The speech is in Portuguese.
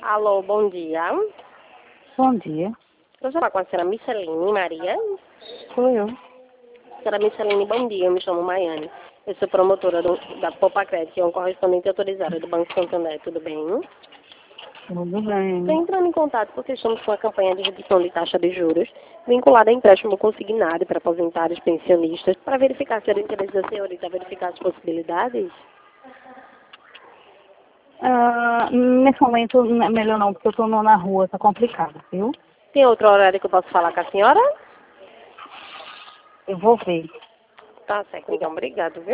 Alô, bom dia. Bom dia. Eu sou com a senhora Micheline Maria. Sou eu. Senhora Micheline, bom dia. Eu me chamo Maiane. Eu sou promotora da Poupa Crédito e um correspondente autorizado do Banco Santander. Tudo bem? Tudo bem. Estou entrando em contato porque estamos com uma campanha de redução de taxa de juros vinculada a empréstimo consignado para aposentados e pensionistas para verificar se era interesse da senhorita, verificar as possibilidades. Nesse momento é melhor não, porque eu estou na rua, tá complicado, viu? Tem outro horário que eu posso falar com a senhora? Eu vou ver. Tá certo, então. Obrigado, viu?